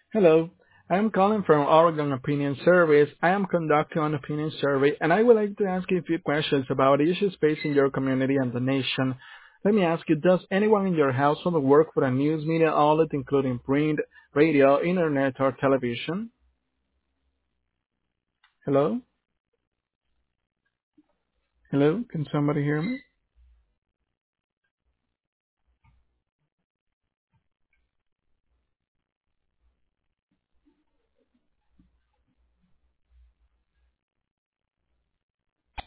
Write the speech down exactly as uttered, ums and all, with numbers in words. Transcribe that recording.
Hello, I am calling from Oregon Opinion Service. I am conducting an opinion survey, and I would like to ask you a few questions about issues facing your community and the nation. Let me ask you, does anyone in your household work for a news media outlet, including print, radio, internet, or television? Hello? Hello? Can somebody hear me?